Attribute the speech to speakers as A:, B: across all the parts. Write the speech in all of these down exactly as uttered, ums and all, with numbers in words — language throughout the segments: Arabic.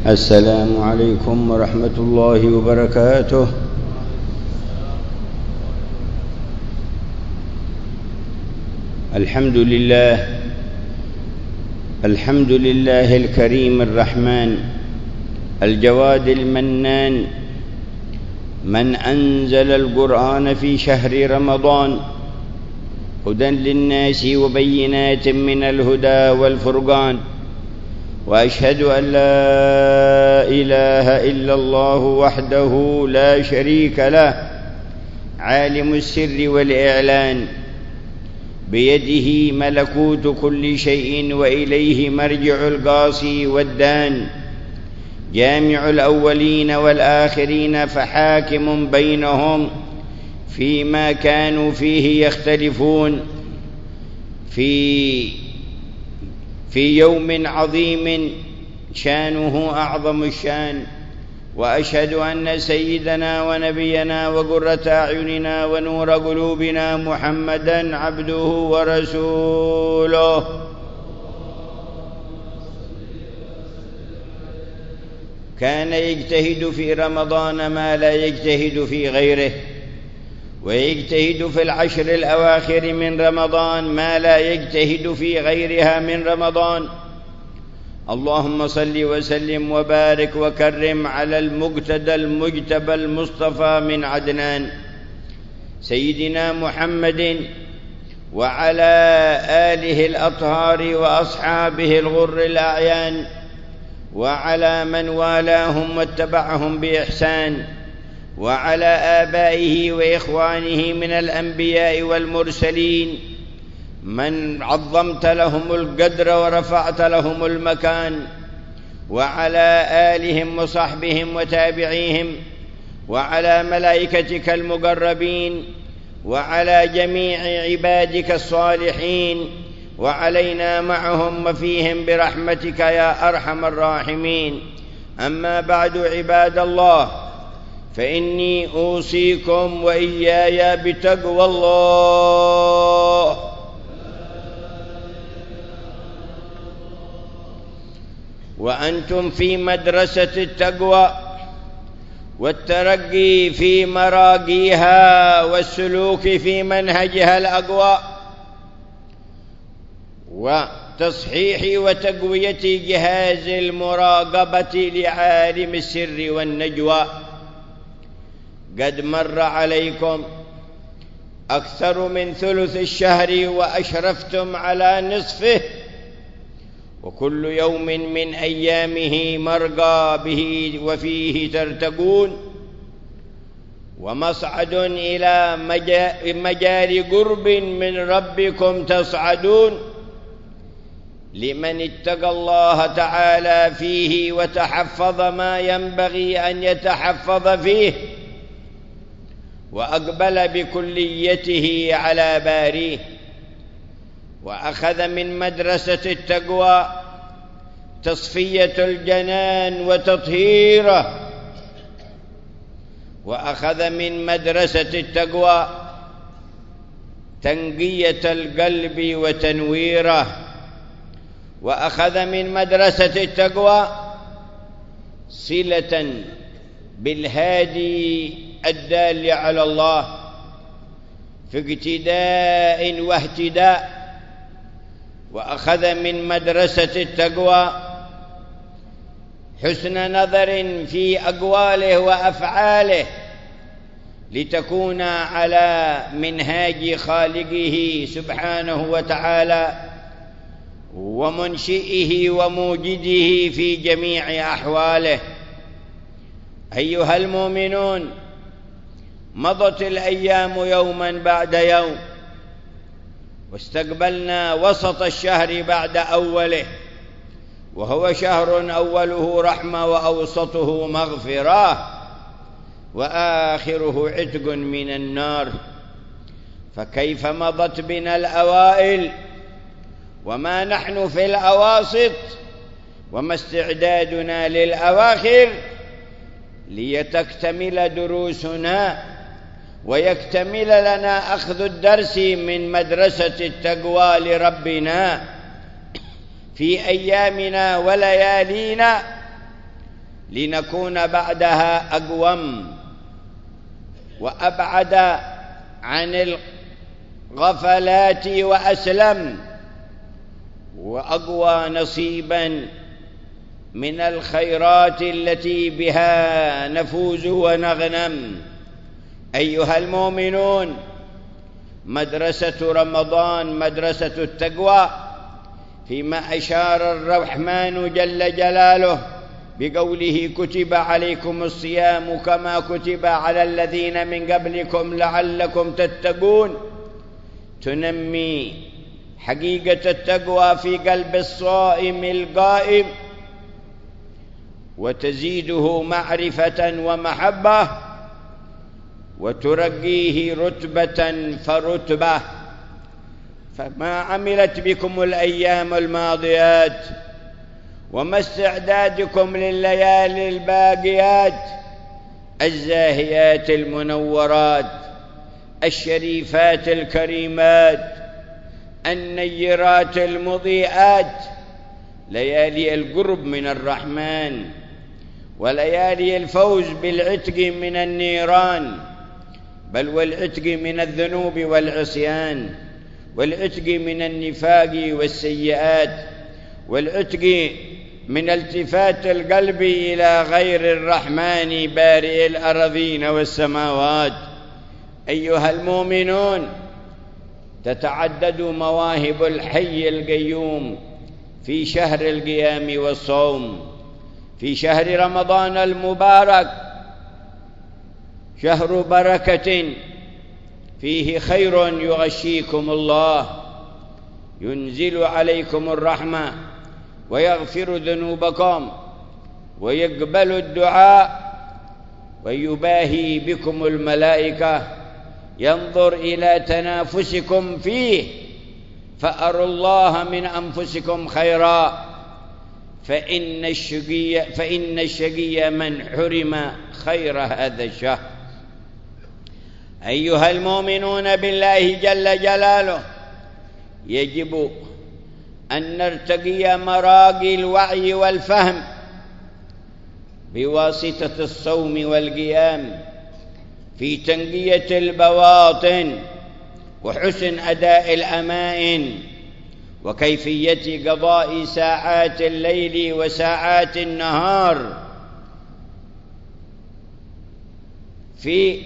A: السلام عليكم ورحمة الله وبركاته. الحمد لله الحمد لله الكريم الرحمن الجواد المنان، من أنزل القرآن في شهر رمضان هدى للناس وبينات من الهدى والفرقان، وأشهد أن لا إله إلا الله وحده لا شريك له، عالم السر والإعلان، بيده ملكوت كل شيء وإليه مرجع القاصي والدان، جامع الأولين والآخرين فحاكم بينهم فيما كانوا فيه يختلفون، في في يوم عظيم شانه أعظم الشان. وأشهد أن سيدنا ونبينا وقرة أعيننا ونور قلوبنا محمدًا عبده ورسوله، كان يجتهد في رمضان ما لا يجتهد في غيره، ويجتهد في العشر الأواخر من رمضان ما لا يجتهد في غيرها من رمضان. اللهم صل وسلم وبارك وكرم على المقتدى المجتبى المصطفى من عدنان سيدنا محمد، وعلى آله الأطهار وأصحابه الغر الأعيان، وعلى من والاهم واتبعهم بإحسان، وعلى آبائه وإخوانه من الأنبياء والمرسلين من عظمت لهم القدر ورفعت لهم المكان، وعلى آلهم وصحبهم وتابعيهم، وعلى ملائكتك المقربين، وعلى جميع عبادك الصالحين، وعلينا معهم وفيهم برحمتك يا أرحم الراحمين. أما بعد، عباد الله، فإني أوصيكم وإياي بتقوى الله. وأنتم في مدرسة التقوى والترقي في مراقيها والسلوك في منهجها الأقوى، وتصحيح وتقوية جهاز المراقبة لعالم السر والنجوى. قد مر عليكم أكثر من ثلث الشهر وأشرفتم على نصفه، وكل يوم من أيامه مرقى به وفيه ترتقون، ومصعد إلى مجال قرب من ربكم تصعدون، لمن اتقى الله تعالى فيه وتحفظ ما ينبغي أن يتحفظ فيه، وأقبل بكليته على باريه، وأخذ من مدرسة التقوى تصفية الجنان وتطهيره، وأخذ من مدرسة التقوى تنقية القلب وتنويره، وأخذ من مدرسة التقوى صلة بالهادي الدال على الله في اقتداء واهتداء، وأخذ من مدرسة التقوى حسن نظر في أقواله وأفعاله لتكون على منهاج خالقه سبحانه وتعالى ومنشئه وموجده في جميع أحواله. أيها المؤمنون، مضت الأيام يوما بعد يوم، واستقبلنا وسط الشهر بعد أوله، وهو شهر أوله رحمة وأوسطه مغفرة وآخره عتق من النار. فكيف مضت بنا الأوائل وما نحن في الأواسط، وما استعدادنا للأواخر ليتكتمل دروسنا ويكتمل لنا أخذ الدرس من مدرسة التقوى لربنا في أيامنا وليالينا، لنكون بعدها أقوم وأبعد عن الغفلات وأسلم وأقوى نصيبا من الخيرات التي بها نفوز ونغنم. أيها المؤمنون، مدرسة رمضان مدرسة التقوى، فيما أشار الرحمن جل جلاله بقوله: كتب عليكم الصيام كما كتب على الذين من قبلكم لعلكم تتقون، تنمي حقيقة التقوى في قلب الصائم القائم وتزيده معرفة ومحبة وترقيه رتبة فرتبة. فما عملت بكم الأيام الماضيات وما استعدادكم لليالي الباقيات الزاهيات المنورات الشريفات الكريمات النيرات المضيئات، ليالي القرب من الرحمن وليالي الفوز بالعتق من النيران، بل والعتق من الذنوب والعصيان، والعتق من النفاق والسيئات، والعتق من التفات القلب إلى غير الرحمن بارئ الأرضين والسماوات. أيها المؤمنون، تتعدد مواهب الحي القيوم في شهر القيام والصوم، في شهر رمضان المبارك، شهر بركة فيه خير يغشيكم الله، ينزل عليكم الرحمة ويغفر ذنوبكم ويقبل الدعاء ويباهي بكم الملائكة، ينظر إلى تنافسكم فيه، فأروا الله من أنفسكم خيرا، فإن الشقي فإن الشقي من حرم خير هذا الشهر. أيها المؤمنون بالله جل جلاله، يجب أن نرتقي مراقي الوعي والفهم بواسطة الصوم والقيام في تنقية البواطن وحسن أداء الأمائن وكيفية قضاء ساعات الليل وساعات النهار في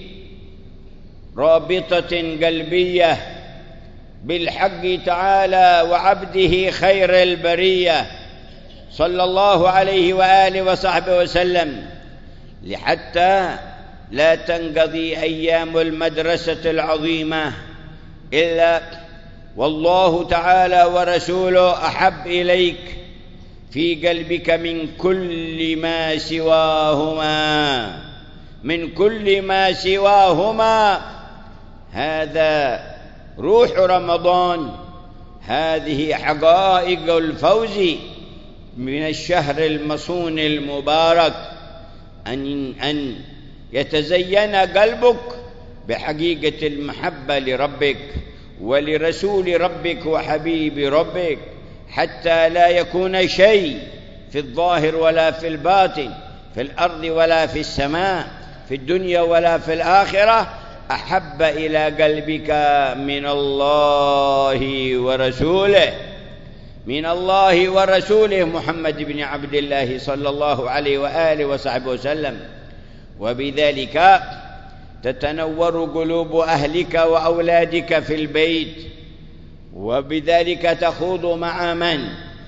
A: رابطة قلبية بالحق تعالى وعبده خير البرية صلى الله عليه وآله وصحبه وسلم، لحتى لا تنقضي أيام المدرسة العظيمة إلا والله تعالى ورسوله أحب إليك في قلبك من كل ما سواهما، من كل ما سواهما. هذا روح رمضان، هذه حقائق الفوز من الشهر المصون المبارك، أن أن يتزين قلبك بحقيقة المحبة لربك ولرسول ربك وحبيب ربك، حتى لا يكون شيء في الظاهر ولا في الباطن، في الأرض ولا في السماء، في الدنيا ولا في الآخرة، أحب إلى قلبك من الله ورسوله، من الله ورسوله محمد بن عبد الله صلى الله عليه وآله وصحبه وسلم. وبذلك تتنور قلوب أهلك وأولادك في البيت، وبذلك تخوض مع من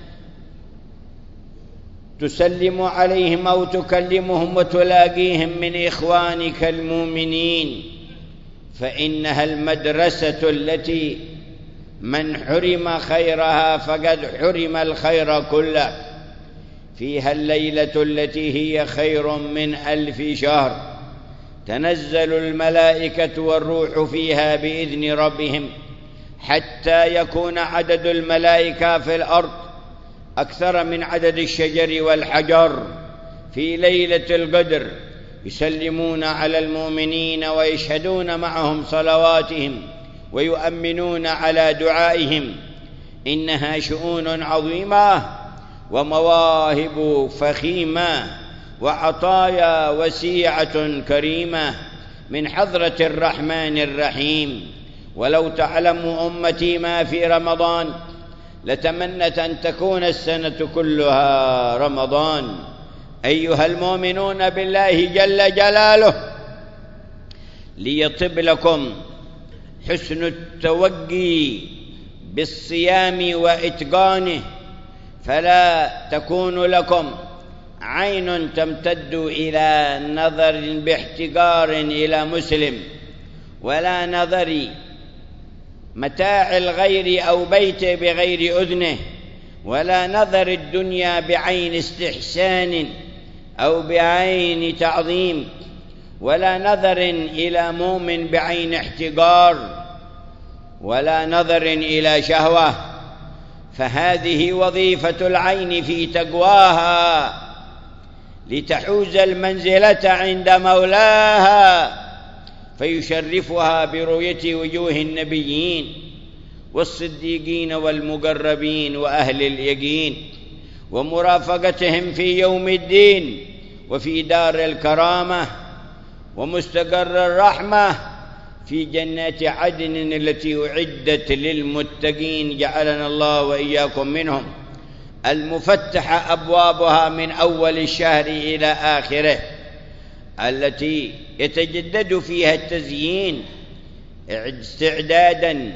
A: تسلم عليهم أو تكلمهم وتلاقيهم من إخوانك المؤمنين، فإنها المدرسة التي من حرم خيرها فقد حرم الخير كله. فيها الليلة التي هي خير من ألف شهر، تنزل الملائكة والروح فيها بإذن ربهم، حتى يكون عدد الملائكة في الأرض أكثر من عدد الشجر والحجر في ليلة القدر، يسلمون على المؤمنين ويشهدون معهم صلواتهم ويؤمنون على دعائهم. إنها شؤون عظيمة ومواهب فخيمة وعطايا وسيعة كريمة من حضرة الرحمن الرحيم. ولو تعلم أمتي ما في رمضان لتمنت أن تكون السنة كلها رمضان. أيها المؤمنون بالله جل جلاله، ليطب لكم حسن التوقي بالصيام وإتقانه، فلا تكون لكم عين تمتد إلى نظر باحتقار إلى مسلم، ولا نظر متاع الغير أو بيت بغير أذنه، ولا نظر الدنيا بعين استحسان أو بعين تعظيم، ولا نظر إلى مؤمن بعين احتقار، ولا نظر إلى شهوة. فهذه وظيفة العين في تقواها لتحوز المنزلة عند مولاها، فيشرفها برؤية وجوه النبيين والصديقين والمقربين وأهل اليقين، ومرافقتهم في يوم الدين وفي دار الكرامة ومستقر الرحمة في جنات عدن التي أعدت للمتقين، جعلنا الله وإياكم منهم، المفتحة أبوابها من أول الشهر إلى آخره، التي يتجدد فيها التزيين استعدادا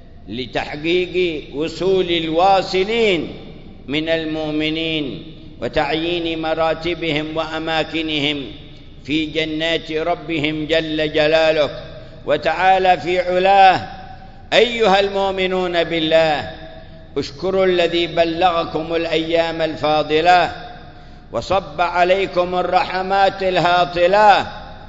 A: لتحقيق وصول الواصلين من المؤمنين وتعيين مراتبهم وأماكنهم في جنات ربهم جل جلاله وتعالى في علاه. أيها المؤمنون بالله، اشكروا الذي بلغكم الأيام الفاضلة وصب عليكم الرحمات الهاطلة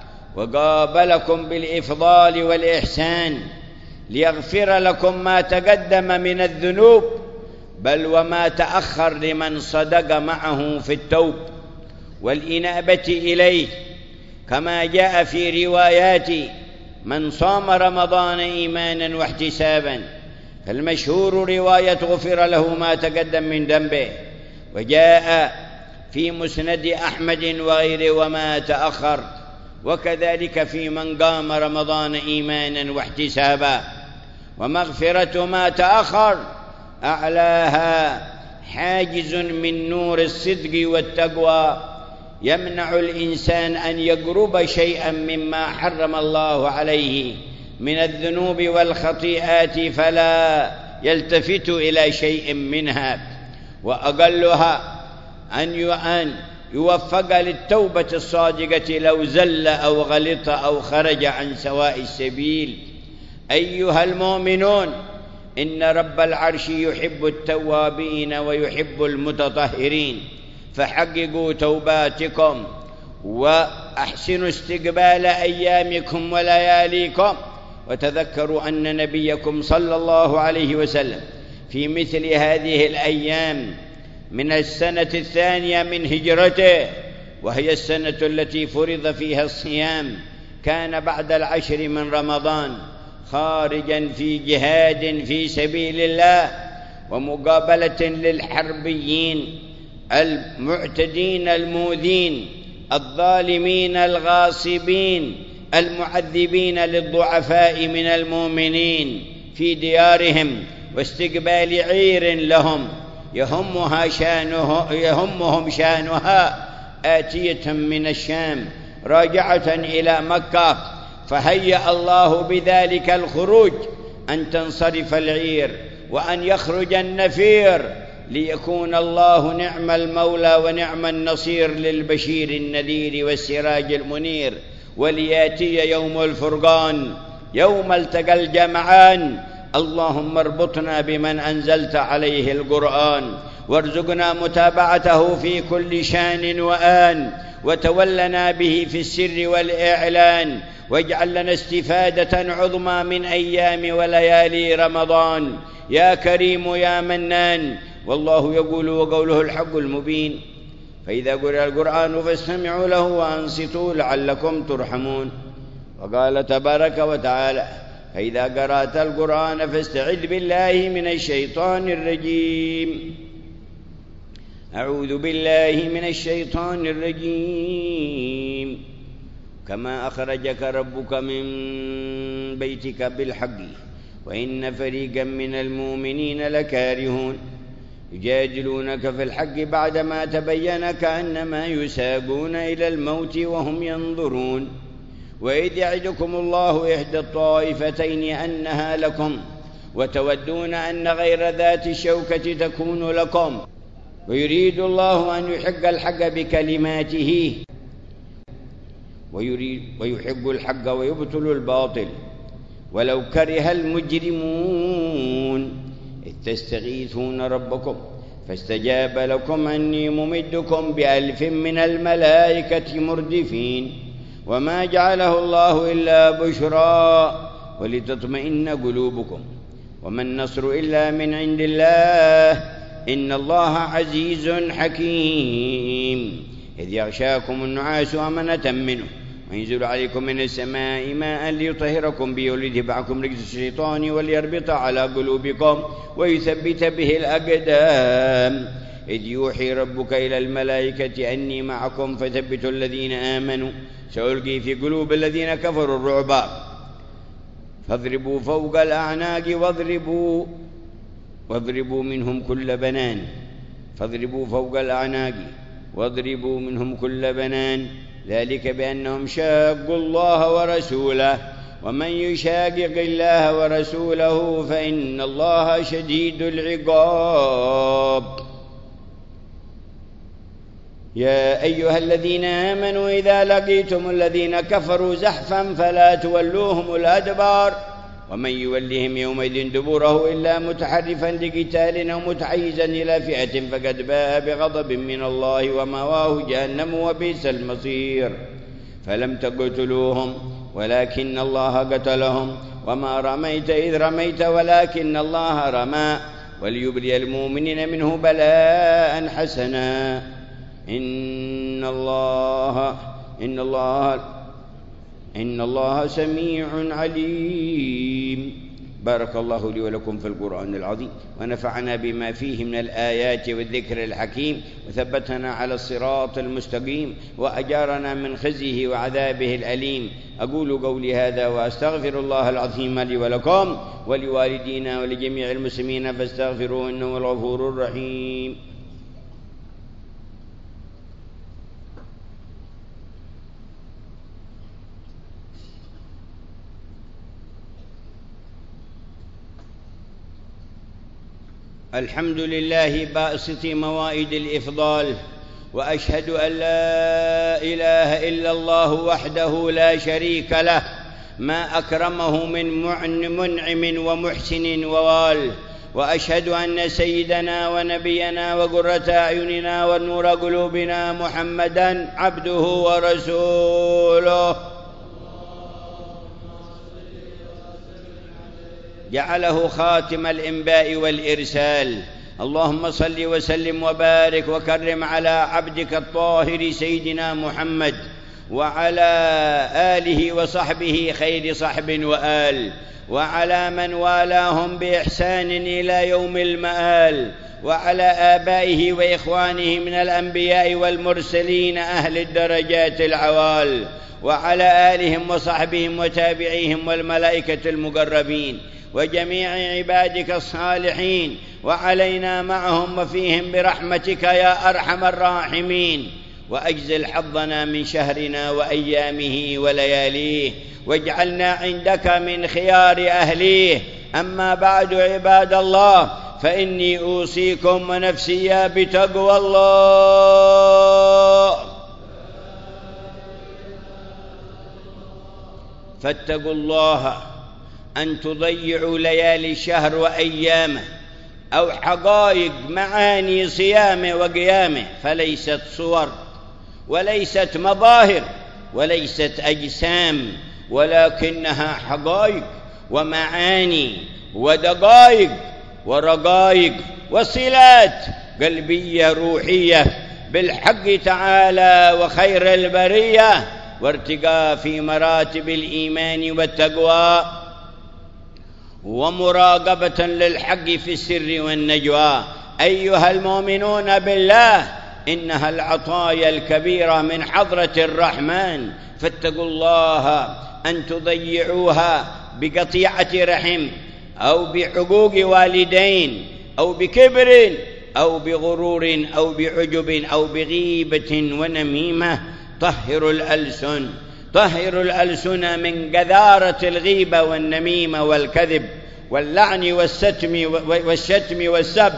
A: وقابلكم بالإفضال والإحسان ليغفر لكم ما تقدم من الذنوب بل وما تأخر لمن صدق معه في التوب والإنابة إليه، كما جاء في روايات من صام رمضان إيمانا واحتسابا، فالمشهور رواية غفر له ما تقدم من ذنبه، وجاء في مسند أحمد وغيره وما تأخر، وكذلك في من قام رمضان إيمانا واحتسابا. ومغفرة ما تأخر أعلاها حاجز من نور الصدق والتقوى يمنع الإنسان أن يقرب شيئا مما حرم الله عليه من الذنوب والخطيئات فلا يلتفت إلى شيء منها، وأقلها أن يوفق للتوبة الصادقة لو زل أو غلط أو خرج عن سواء السبيل. أيها المؤمنون، إن رب العرش يحب التوابين ويحب المتطهرين، فحققوا توباتكم وأحسنوا استقبال أيامكم ولياليكم، وتذكروا أن نبيكم صلى الله عليه وسلم في مثل هذه الأيام من السنة الثانية من هجرته، وهي السنة التي فرض فيها الصيام، كان بعد العشر من رمضان خارجا في جهاد في سبيل الله ومقابلة للحربيين المعتدين المؤذين الظالمين الغاصبين المعذبين للضعفاء من المؤمنين في ديارهم، واستقبال عير لهم يهمها شانه يهمهم شانها آتية من الشام راجعة إلى مكة، فهيأ الله بذلك الخروج أن تنصرف العير وأن يخرج النفير، ليكون الله نعم المولى ونعم النصير للبشير النذير والسراج المنير، ولياتي يوم الفرقان يوم التقى الجمعان. اللهم اربطنا بمن أنزلت عليه القرآن، وارزقنا متابعته في كل شان وآن، وتولنا به في السر والإعلان، واجعل لنا استفادة عظمى من أيام وليالي رمضان يا كريم يا منان. والله يقول وقوله الحق المبين، فإذا قرأ القرآن فاستمعوا له وأنصتوا لعلكم ترحمون. وقال تبارك وتعالى: فإذا قرأت القرآن فاستعذ بالله من الشيطان الرجيم. أعوذ بالله من الشيطان الرجيم. كما أخرجك ربك من بيتك بالحق وإن فريقا من المؤمنين لكارهون يجادلونك في الحق بعدما تبين كأنما يساقون إلى الموت وهم ينظرون. وإذ يعدكم الله إحدى الطائفتين أنها لكم وتودون أن غير ذات الشوكة تكون لكم ويريد الله أن يحق الحق بكلماته ويريد ويحق الحق ويبطل الباطل ولو كره المجرمون. إذ تستغيثون ربكم فاستجاب لكم أني ممدكم بألف من الملائكة مردفين. وما جعله الله إلا بشرى ولتطمئن قلوبكم وما النصر إلا من عند الله إن الله عزيز حكيم. إذ يغشاكم النعاس أمنة منه وينزل عليكم من السماء ماء ليطهركم به وليذهب رجس الشيطان وليربط على قلوبكم ويثبت به الأقدام. إذ يوحي ربك إلى الملائكة أني معكم فثبتوا الذين آمنوا سألقي في قلوب الذين كفروا الرعب فاضربوا فوق الأعناق واضربوا واضربوا منهم كل بنان فاضربوا فوق الأعناق واضربوا منهم كل بنان ذلك بأنهم شاقوا الله ورسوله ومن يشاقق الله ورسوله فإن الله شديد العقاب. يا أيها الذين آمنوا إذا لقيتم الذين كفروا زحفا فلا تولوهم الأدبار ومن يولهم يومئذ دبره إلا متحرفا لقتال أو متحيزا إلى فئة فقد باء بغضب من الله ومواه جهنم وبئس المصير. فلم تقتلوهم ولكن الله قتلهم وما رميت إذ رميت ولكن الله رمى وليبري المؤمنين منه بلاء حسنا إن الله إن الله إن الله سميع عليم. بارك الله لي ولكم في القرآن العظيم ونفعنا بما فيه من الآيات والذكر الحكيم وثبتنا على الصراط المستقيم وأجارنا من خزيه وعذابه الأليم. أقول قولي هذا وأستغفر الله العظيم لي ولكم ولوالدينا ولجميع المسلمين فاستغفروه إنه الغفور الرحيم. الحمد لله باسط موائد الإفضال وأشهد أن لا إله إلا الله وحده لا شريك له ما أكرمه من منعم ومحسن ووال. وأشهد أن سيدنا ونبينا وقرة أعيننا ونور قلوبنا محمدًا عبده ورسوله جعله خاتم الإنباء والإرسال. اللهم صل وسلم وبارك وكرم على عبدك الطاهر سيدنا محمد وعلى آله وصحبه خير صحب وآل وعلى من والاهم بإحسان إلى يوم المآل وعلى آبائه وإخوانه من الأنبياء والمرسلين أهل الدرجات العوال وعلى آلهم وصحبهم وتابعيهم والملائكة المقربين وجميع عبادك الصالحين وعلينا معهم وفيهم برحمتك يا أرحم الراحمين. وأجزل حظنا من شهرنا وأيامه ولياليه واجعلنا عندك من خيار أهليه. أما بعد عباد الله فإني أوصيكم ونفسي بتقوى الله. فاتقوا الله أن تضيعوا ليالي الشهر وأيامه أو حقائق معاني صيامه وقيامه، فليست صور وليست مظاهر وليست أجسام، ولكنها حقائق ومعاني ودقائق ورقائق وصلات قلبية روحية بالحق تعالى وخير البرية، وارتقاء في مراتب الإيمان والتقوى، ومراقبة للحق في السر والنجوى، أيها المؤمنون بالله، إنها العطايا الكبيرة من حضرة الرحمن، فاتقوا الله أن تضيعوها بقطيعة رحم أو بحقوق والدين أو بكبر أو بغرور أو بعجب أو بغيبة ونميمة. طهروا الألسن طهروا الألسن من قذارة الغيبة والنميمة والكذب واللعن والشتم والشتم والسب،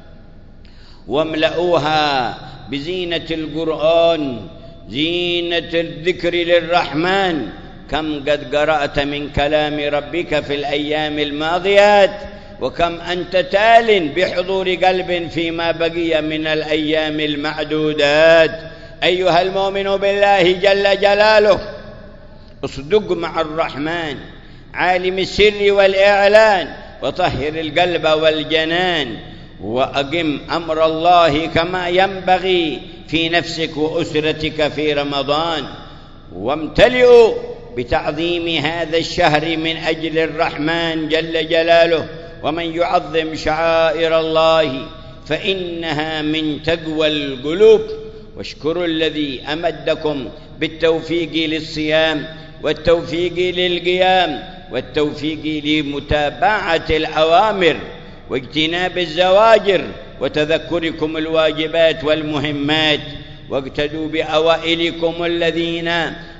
A: واملؤوها بزينة القرآن، زينة الذكر للرحمن. كم قد قرأت من كلام ربك في الأيام الماضيات، وكم أنت تال بحضور قلب فيما بقي من الأيام المعدودات. أيها المؤمن بالله جل جلاله، اصدق مع الرحمن عالم السر والإعلان، وطهر القلب والجنان، وأقم أمر الله كما ينبغي في نفسك وأسرتك في رمضان، وامتلئوا بتعظيم هذا الشهر من أجل الرحمن جل جلاله. ومن يعظم شعائر الله فإنها من تقوى القلوب. واشكروا الذي أمدكم بالتوفيق للصيام والتوفيق للقيام والتوفيق لمتابعة الأوامر واجتناب الزواجر وتذكركم الواجبات والمهمات، واقتدوا بأوائلكم الذين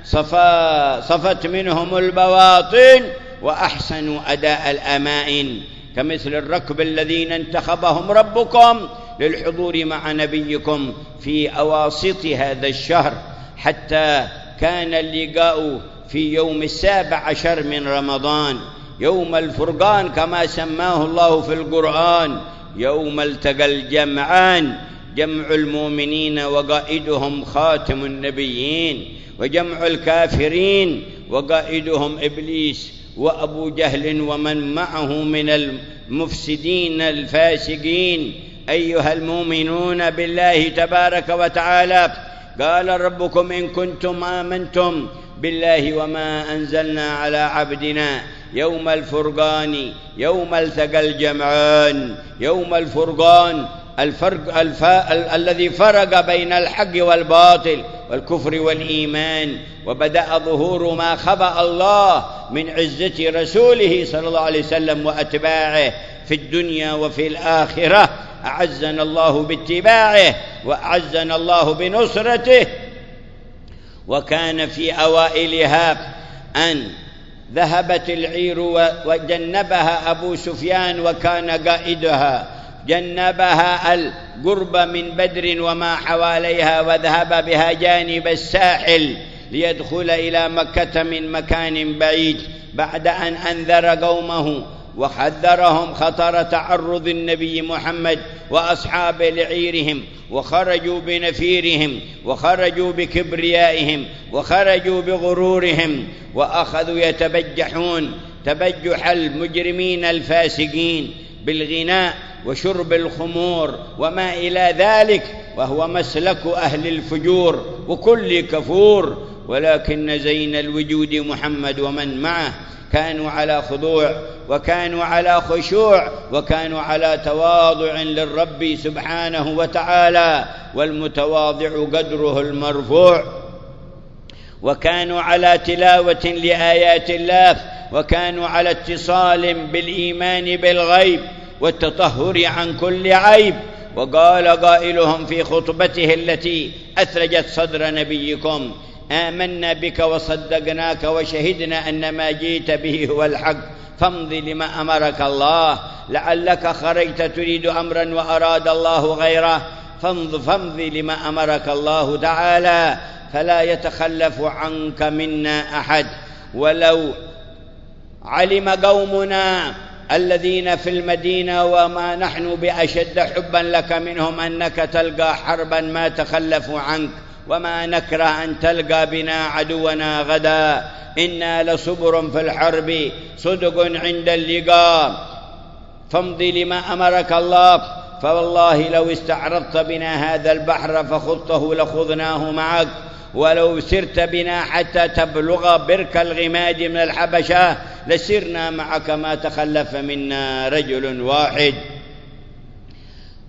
A: صفا صفت منهم البواطن وأحسنوا أداء الأمائن، كمثل الركب الذين انتخبهم ربكم للحضور مع نبيكم في أواسط هذا الشهر، حتى كان اللقاء في يوم السابع عشر من رمضان، يوم الفرقان كما سماه الله في القرآن، يوم التقى الجمعان، جمع المؤمنين وقائدهم خاتم النبيين، وجمع الكافرين وقائدهم إبليس وأبو جهل ومن معه من المفسدين الفاسقين. أيها المؤمنون بالله تبارك وتعالى، قال ربكم إن كنتم آمنتم بالله وما أنزلنا على عبدنا يوم الفرقان يوم التقى الجمعان. يوم الفرقان الفرق الف... ال... الذي فرق بين الحق والباطل والكفر والإيمان، وبدأ ظهور ما خبأ الله من عزة رسوله صلى الله عليه وسلم وأتباعه في الدنيا وفي الآخرة. أعزنا الله باتباعه وأعزنا الله بنصرته. وكان في أوائلها أن ذهبت العير وجنبها أبو سفيان وكان قائدها، جنبها القرب من بدر وما حواليها، وذهب بها جانب الساحل ليدخل إلى مكة من مكان بعيد، بعد أن أنذر قومه وحذرهم خطر تعرض النبي محمد وأصحاب لعيرهم، وخرجوا بنفيرهم وخرجوا بكبريائهم وخرجوا بغرورهم، وأخذوا يتبجحون تبجح المجرمين الفاسقين بالغناء وشرب الخمور وما إلى ذلك، وهو مسلك أهل الفجور وكل كفور. ولكن زين الوجود محمد ومن معه كانوا على خضوع وكانوا على خشوع وكانوا على تواضع للرب سبحانه وتعالى، والمتواضع قدره المرفوع، وكانوا على تلاوة لآيات الله، وكانوا على اتصال بالإيمان بالغيب والتطهر عن كل عيب. وقال قائلهم في خطبته التي أثلجت صدر نبيكم: آمنا بك وصدقناك وشهدنا أن ما جئت به هو الحق، فامض لما أمرك الله، لعلك خرجت تريد أمرا وأراد الله غيره، فامض فامض لما أمرك الله تعالى، فلا يتخلف عنك منا أحد. ولو علم قومنا الذين في المدينة وما نحن بأشد حبا لك منهم أنك تلقى حربا ما تخلفوا عنك، وما نكره أن تلقى بنا عدونا غدا، إنا لصبر في الحرب صدق عند اللقاء، فامض لما أمرك الله، فوالله لو استعرضت بنا هذا البحر فخضته لخضناه معك، ولو سرت بنا حتى تبلغ برك الغماد من الحبشة لسرنا معك ما تخلف منا رجل واحد.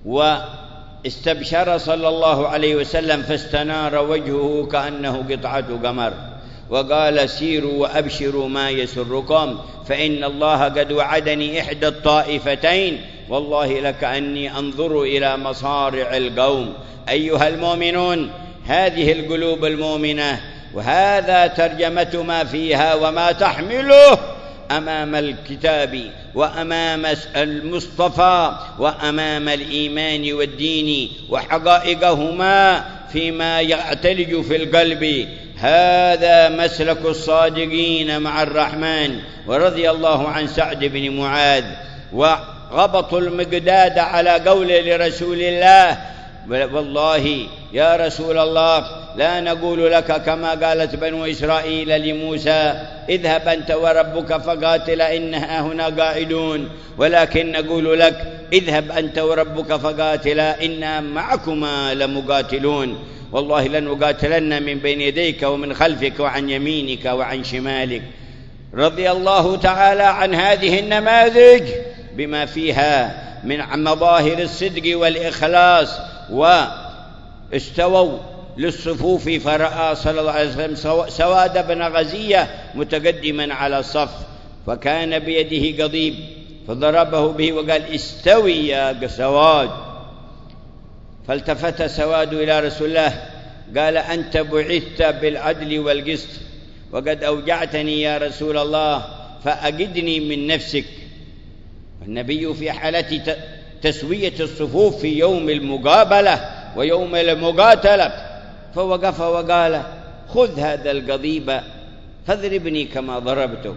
A: واستبشر صلى الله عليه وسلم فاستنار وجهه كأنه قطعة قمر، وقال سيروا وأبشروا ما يسركم فإن الله قد وعدني إحدى الطائفتين والله لكأني أنظر إلى مصارع القوم. أيها المؤمنون، هذه القلوب المؤمنة، وهذا ترجمة ما فيها وما تحمله أمام الكتاب وأمام المصطفى وأمام الإيمان والدين وحقائقهما فيما يعتلج في القلب. هذا مسلك الصادقين مع الرحمن. ورضي الله عن سعد بن معاذ وغبطوا المقداد على قول لرسول الله: والله يا رسول الله لا نقول لك كما قالت بنو إسرائيل لموسى: اذهب أنت وربك فقاتل إنها هنا قاعدون، ولكن نقول لك: اذهب أنت وربك فقاتلا إنا معكما لمقاتلون، والله لنقاتلن من بين يديك ومن خلفك وعن يمينك وعن شمالك. رضي الله تعالى عن هذه النماذج بما فيها من مظاهر الصدق والإخلاص، واستووا للصفوف فرأى صلى الله عليه وسلم سواد بن غزية متقدما على الصف، فكان بيده قضيب فضربه به وقال: استوي يا سواد. فالتفت سواد إلى رسول الله قال: أنت بعثت بالعدل والقسط وقد أوجعتني يا رسول الله فأجدني من نفسك. النبي في حالة تسوية الصفوف في يوم المقابلة ويوم المقاتلة، فوقف وقال: خذ هذا القضيب فاضربني كما ضربتك،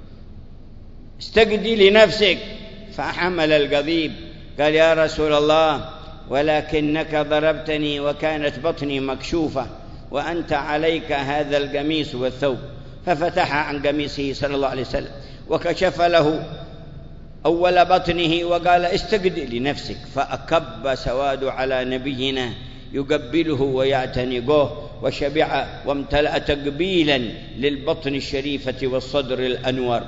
A: استجدي لنفسك. فحمل القضيب قال: يا رسول الله ولكنك ضربتني وكانت بطني مكشوفة وأنت عليك هذا القميص والثوب. ففتح عن قميصه صلى الله عليه وسلم وكشف له أول بطنه وقال: استجدي لنفسك. فأكب سواد على نبينا يقبله ويعتنقه وشبع وامتلأ تقبيلا للبطن الشريفة والصدر الأنور.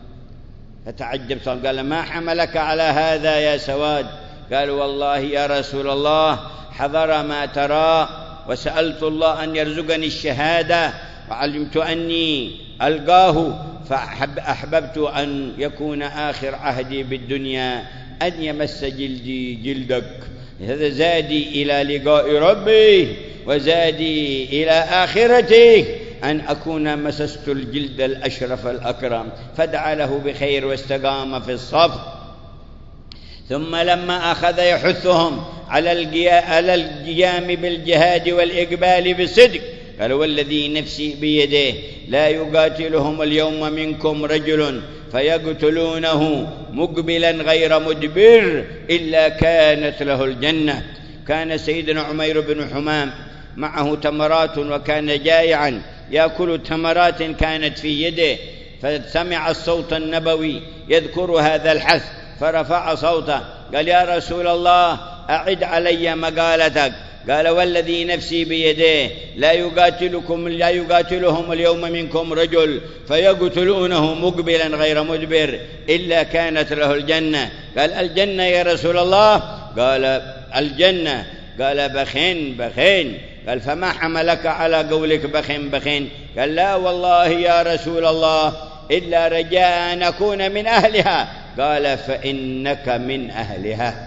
A: فتعجب قال: ما حملك على هذا يا سواد؟ قال: والله يا رسول الله حضر ما ترى وسألت الله أن يرزقني الشهادة وعلمت أني ألقاه فأحببت أن يكون آخر عهدي بالدنيا أن يمس جلدي جلدك. هذا زادي إلى لقاء ربي وزادي إلى آخرتي أن أكون مسست الجلد الأشرف الأكرم. فدعا له بخير واستقام في الصف. ثم لما أخذ يحثهم على القيام بالجهاد والإقبال بالصدق قال: والذي نفسي بيده لا يقاتلهم اليوم منكم رجل فيقتلونه مقبلا غير مدبر إلا كانت له الجنة. كان سيدنا عمير بن حمام معه تمرات وكان جائعا يأكل تمرات كانت في يده، فسمع الصوت النبوي يذكر هذا الحث فرفع صوته قال: يا رسول الله أعد علي مقالتك. قال: والذي نفسي بيده لا يقاتلكم لا يقاتلهم اليوم منكم رجل فيقتلونه مقبلا غير مدبر إلا كانت له الجنة. قال: الجنة يا رسول الله؟ قال: الجنة. قال: بخين بخين. قال: فما حملك على قولك بخين بخين؟ قال: لا والله يا رسول الله إلا رجاء أن أكون من أهلها. قال: فإنك من أهلها.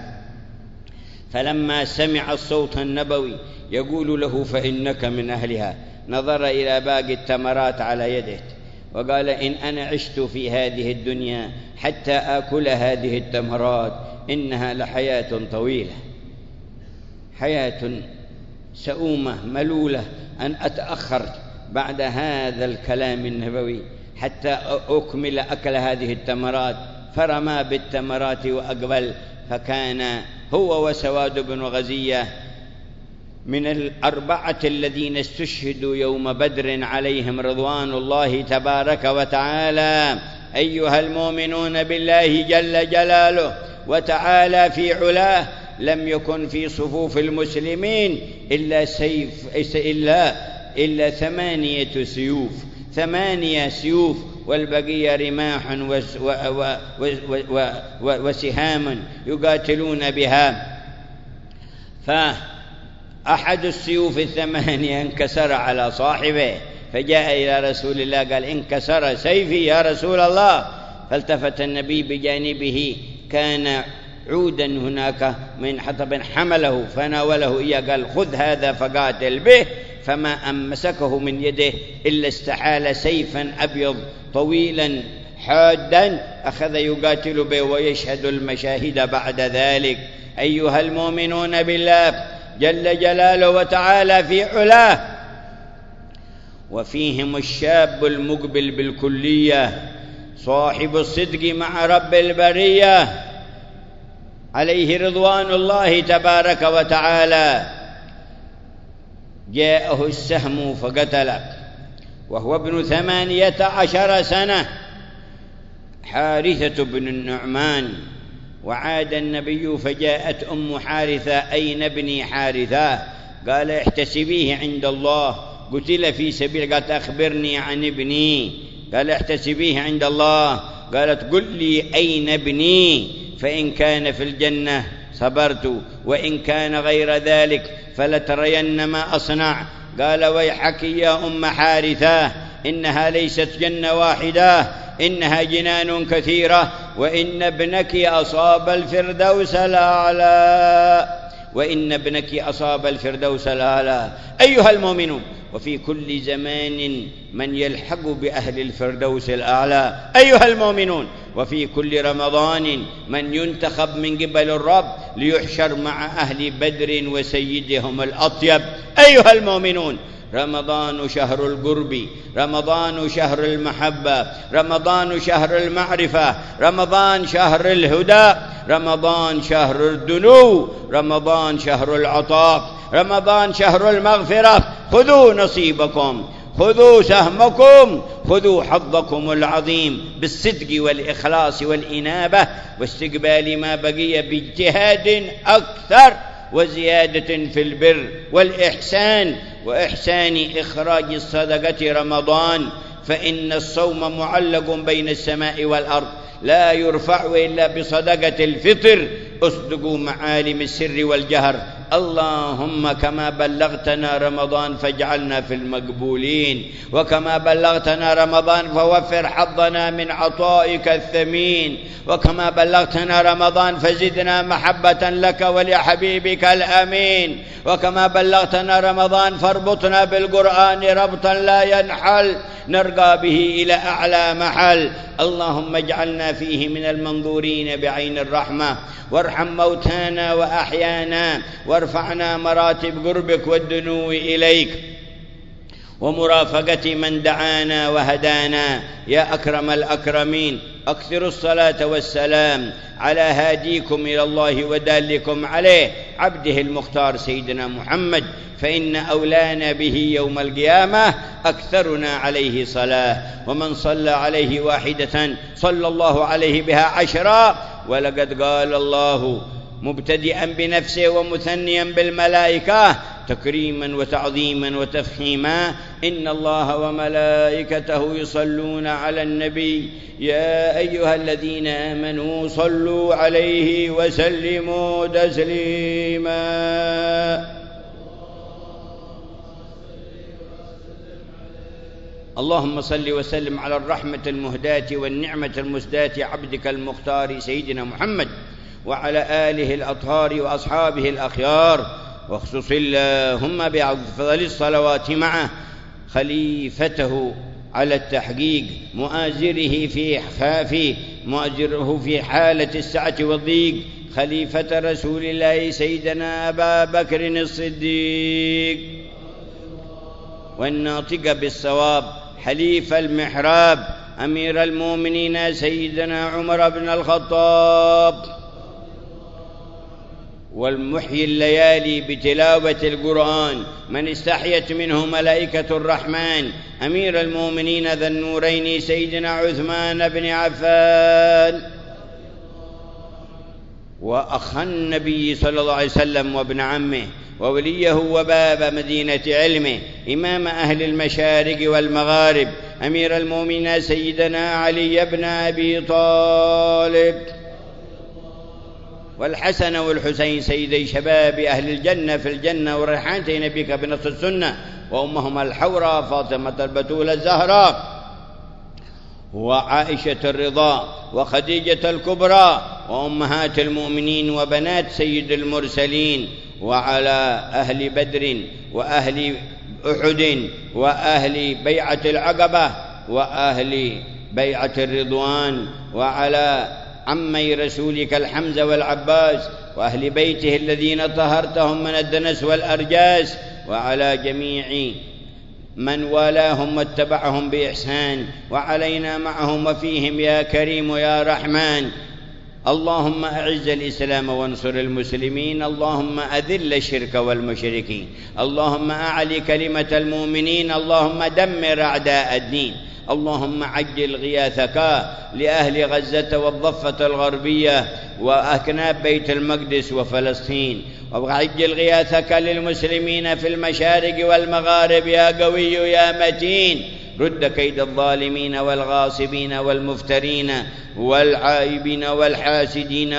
A: فلما سمع الصوت النبوي يقول له فإنك من أهلها نظر إلى باقي التمرات على يده وقال: إن أنا عشت في هذه الدنيا حتى آكل هذه التمرات إنها لحياة طويلة، حياة سؤومة ملولة أن أتأخر بعد هذا الكلام النبوي حتى أكمل أكل هذه التمرات. فرمى بالتمرات وأقبل. فكان هو وسواد بن غزية من الأربعة الذين استشهدوا يوم بدر عليهم رضوان الله تبارك وتعالى. أيها المؤمنون بالله جل جلاله وتعالى في علاه، لم يكن في صفوف المسلمين إلا سيف إلا إلا ثمانية سيوف ثمانية سيوف والبقية رماح وسهام يقاتلون بها. فأحد السيوف الثمانية انكسر على صاحبه، فجاء إلى رسول الله قال: انكسر سيفي يا رسول الله. فالتفت النبي بجانبه، كان عودا هناك من حطب حمله فناوله إياه، قال: خذ هذا فقاتل به. فما أمسكه من يده إلا استحال سيفا أبيض طويلا حادا أخذ يقاتل به ويشهد المشاهد بعد ذلك. أيها المؤمنون بالله جل جلاله وتعالى في علاه، وفيهم الشاب المقبل بالكلية صاحب الصدق مع رب البرية عليه رضوان الله تبارك وتعالى، جاءه السهم فقتله وهو ابن ثمانية عشر سنة، حارثة بن النعمان. وعاد النبي فجاءت أم حارثة: أين ابني حارثة؟ قال: احتسبيه عند الله، قتل في سبيل. قالت: أخبرني عن ابني. قال: احتسبيه عند الله. قالت: قل لي أين ابني، فإن كان في الجنة صبرت، وإن كان غير ذلك فلترين ما أصنع. قال: ويحك يا أم حارثة، إنها ليست جنة واحدة، إنها جنان كثيرة، وإن ابنك أصاب الفردوس الأعلى، وإن ابنك أصاب الفردوس الأعلى. أيها المؤمنون، وفي كل زمان من يلحق بأهل الفردوس الأعلى. أيها المؤمنون، وفي كل رمضان من ينتخب من قبل الرب ليحشر مع أهل بدر وسيدهم الأطيب. أيها المؤمنون، رمضان شهر القرب، رمضان شهر المحبة، رمضان شهر المعرفة، رمضان شهر الهدى، رمضان شهر الدنو، رمضان شهر العطاء، رمضان شهر المغفرة. خذوا نصيبكم، خذوا سهمكم، خذوا حظكم العظيم بالصدق والإخلاص والإنابة واستقبال ما بقي باجتهاد أكثر وزيادة في البر والإحسان وإحسان إخراج الصدقة رمضان، فإن الصوم معلق بين السماء والأرض لا يرفع إلا بصدقة الفطر. أصدقوا معالم السر والجهر. اللهم كما بلغتنا رمضان فاجعلنا في المقبولين، وكما بلغتنا رمضان فوفر حظنا من عطائك الثمين، وكما بلغتنا رمضان فزدنا محبة لك ولحبيبك الأمين، وكما بلغتنا رمضان فاربطنا بالقرآن ربطا لا ينحل نرقى به إلى أعلى محل. اللهم اجعلنا فيه من المنظورين بعين الرحمة، وارحم موتانا وأحيانا، وارفعنا مراتب قربك والدنو إليك ومرافقة من دعانا وهدانا يا أكرم الأكرمين. أكثروا الصلاة والسلام على هاديكم إلى الله ودالكم عليه عبده المختار سيدنا محمد، فإن أولانا به يوم القيامة أكثرنا عليه صلاة، ومن صلى عليه واحدة صلى الله عليه بها عشرا. ولقد قال الله مبتدئا بنفسه ومثنيا بالملائكة تكريما وتعظيما وتفخيما: إن الله وملائكته يصلون على النبي يا أيها الذين آمنوا صلوا عليه وسلموا تسليما. اللهم صل وسلم على الرحمة المهداة والنعمة المسداة عبدك المختار سيدنا محمد وعلى آله الأطهار وأصحابه الأخيار، واخصص اللهم بأفضل الصلوات معه خليفته على التحقيق، مؤازره في خافي مؤازره في حالة السعة والضيق، خليفة رسول الله سيدنا أبا بكر الصديق، والناطق بالصواب حليف المحراب أمير المؤمنين سيدنا عمر بن الخطاب، والمحيي الليالي بتلاوة القرآن من استحيت منه ملائكة الرحمن أمير المؤمنين ذا النورين سيدنا عثمان بن عفان، وأخ النبي صلى الله عليه وسلم وابن عمه ووليه وباب مدينة علمه إمام أهل المشارق والمغارب أمير المؤمنين سيدنا علي بن أبي طالب، والحسن والحسين سيدي شباب أهل الجنة في الجنة وريحانتي نبيك بنص السنة، وأمهما الحوراء فاطمة البتول الزهراء وعائشة الرضا وخديجة الكبرى وأمهات المؤمنين وبنات سيد المرسلين، وعلى أهل بدر وأهل أحد وأهل بيعة العقبة وأهل بيعة الرضوان، وعلى عمي رسولك الحمزة والعباس وأهل بيته الذين طهرتهم من الدنس والأرجاس، وعلى جميع من والاهم واتبعهم بإحسان، وعلينا معهم وفيهم يا كريم يا رحمن. اللهم أعز الإسلام وانصر المسلمين، اللهم أذل الشرك والمشركين، اللهم أعلي كلمة المؤمنين، اللهم دمر أعداء الدين، اللهم عجل غياثك لأهل غزة والضفة الغربية وأكناف بيت المقدس وفلسطين، وعجل غياثك للمسلمين في المشارق والمغارب يا قوي يا متين. رد كيد الظالمين والغاصبين والمفترين والعائبين والحاسدين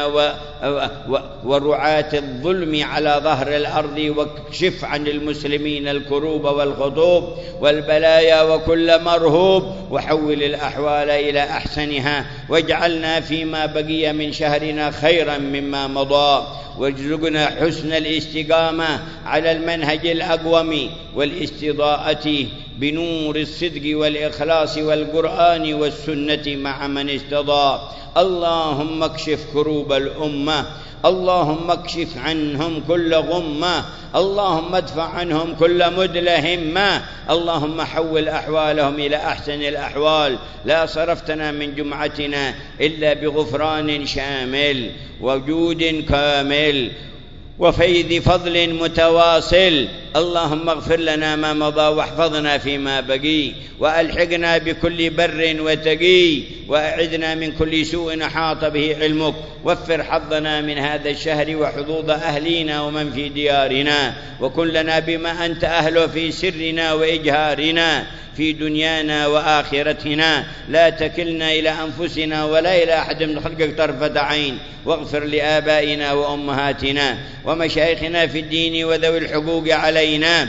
A: ورعاة الظلم على ظهر الأرض، واكشف عن المسلمين الكروب والخطوب والبلايا وكل مرهوب، وحول الأحوال إلى أحسنها، واجعلنا فيما بقي من شهرنا خيرا مما مضى، وارزقنا حسن الاستقامة على المنهج الأقوم والاستضاءة بنور الصدق والإخلاص والقرآن والسنة مع من استضاء. اللهم اكشف كروب الأمة، اللهم اكشف عنهم كل غمة، اللهم ادفع عنهم كل مدلهمة، اللهم حول أحوالهم إلى أحسن الأحوال. لا صرفتنا من جمعتنا إلا بغفران شامل وجود كامل وفيض فضل متواصل. اللهم اغفر لنا ما مضى واحفظنا فيما بقي، وألحقنا بكل بر وتقي، وأعذنا من كل سوء أحاط به علمك، وفر حظنا من هذا الشهر وحظوظ أهلينا ومن في ديارنا، وكن لنا بما أنت أهله في سرنا وإجهارنا في دنيانا وآخرتنا، لا تكلنا إلى أنفسنا ولا إلى أحد من خلقك طرفة عين، واغفر لآبائنا وأمهاتنا ومشايخنا في الدين وذوي الحقوق علينا،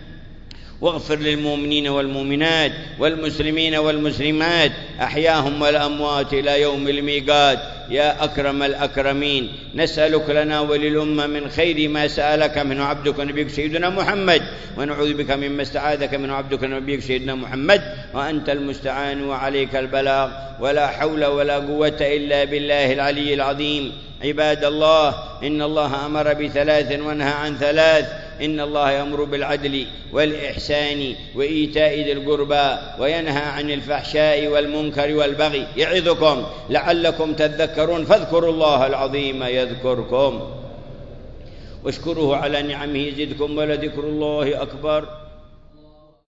A: واغفر للمؤمنين والمؤمنات والمسلمين والمسلمات أحياهم والأموات إلى يوم الميقات يا أكرم الأكرمين. نسألك لنا وللأمة من خير ما سألك منه عبدك ونبيك سيدنا محمد، ونعوذ بك مما استعاذك منه عبدك ونبيك سيدنا محمد، وأنت المستعان وعليك البلاغ، ولا حول ولا قوة إلا بالله العلي العظيم. عباد الله، إن الله أمر بثلاث ونهى عن ثلاث: إن الله يأمر بالعدل والإحسان وإيتاء ذي القربى، وينهى عن الفحشاء والمنكر والبغي، يعظكم لعلكم تذكرون. فاذكروا الله العظيم يذكركم، واشكروه على نعمه يزدكم، ولذكر الله أكبر.